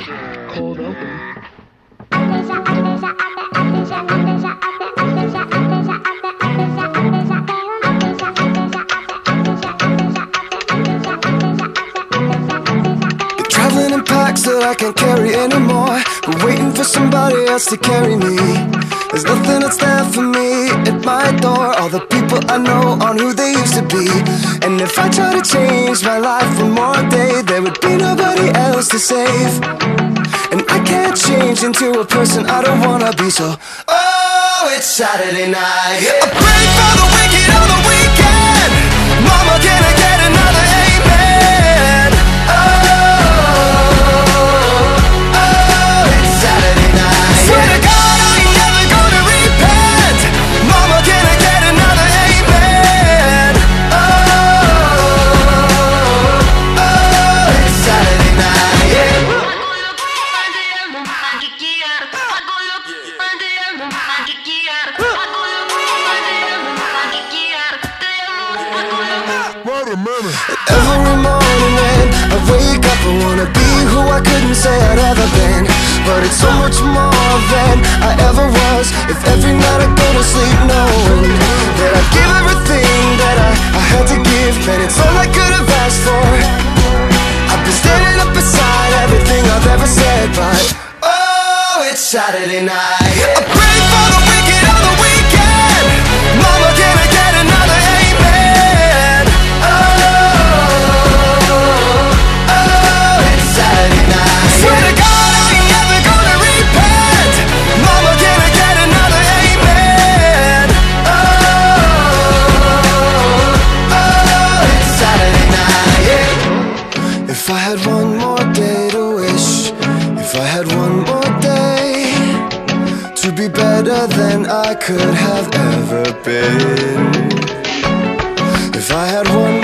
Cold open. Traveling in packs that I can't carry anymore, but waiting for somebody else to carry me. There's nothing that's there for me at my door. All the people I know aren't who they used to be. And if I try to change my life one more day, there would be nobody else to save. And I can't change into a person I don't wanna be. So, oh, it's Saturday night. I pray for the wicked on the weekend. Mama, can I get another amen? Oh, oh, it's Saturday night. Swear to God, I ain't never gonna repent. Mama, can I get another amen? Oh, oh, it's Saturday night. Yeah. Every morning when I wake up, I wanna be who I couldn't say I'd ever been. But it's so much more than I ever was. If every night I go to sleep knowing that I give everything that I had to give, then it's all I could have asked for. I've been standing up beside everything I've ever said, but oh, it's Saturday night. I pray for the wicked on the weekend. Mama, can I get another amen? Oh, oh, it's Saturday night. Swear to God, I ain't never gonna repent. Mama, can I get another amen? Oh, oh, it's Saturday night. Yeah. If I had one more day to wish, if I had one more day to be better than I could have ever been, if I had one